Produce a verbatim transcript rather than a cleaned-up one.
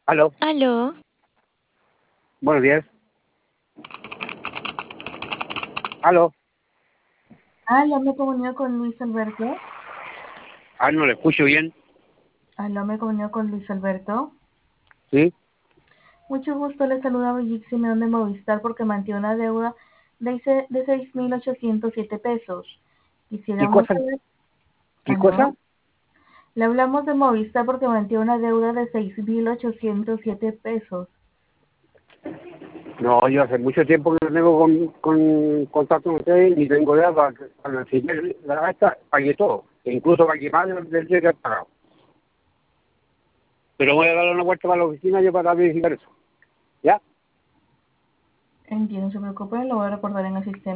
Aló, Aló, buenos días. Aló, Aló, me comunico con Luis Alberto. ah, no le escucho bien. Aló, me comunico con Luis Alberto. ¿Sí? Mucho gusto, le saluda Brigitte Simeón de Movistar porque mantiene una deuda de, se- de seis mil ochocientos siete pesos. ¿Qué Quisiéramos cosa? saber, ¿Qué cosa? aló, le hablamos de Movistar porque mantiene una deuda de seis mil ochocientos siete pesos. No, yo hace mucho tiempo que no tengo con, con contacto con ustedes ni tengo idea para, para necesitar la gasta, pagué todo. E incluso pagué más del del que he pagado. Pero voy a dar una vuelta para la oficina yo para verificar eso. ¿Ya? Entiendo, no se preocupe, lo voy a recordar en el sistema.